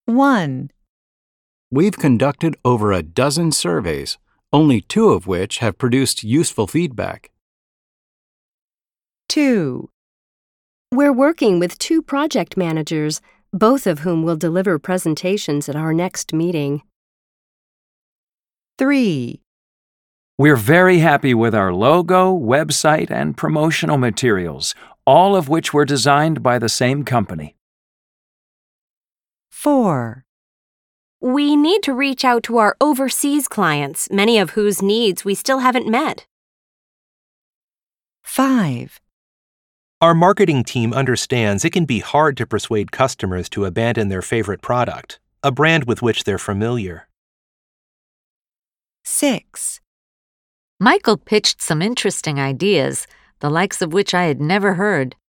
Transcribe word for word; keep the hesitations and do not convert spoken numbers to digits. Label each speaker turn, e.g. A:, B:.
A: one,
B: We've conducted over a dozen surveys, only two of which have produced useful feedback.
A: two,
C: We're working with two project managers, both of whom will deliver presentations at our next meeting.
A: three,
D: We're very happy with our logo, website, and promotional materials, all of which were designed by the same company.
A: four,
E: We need to reach out to our overseas clients, many of whose needs we still haven't met.
A: five,
F: Our marketing team understands it can be hard to persuade customers to abandon their favorite product, a brand with which they're familiar.
A: six,
G: Michael pitched some interesting ideas, the likes of which I had never heard.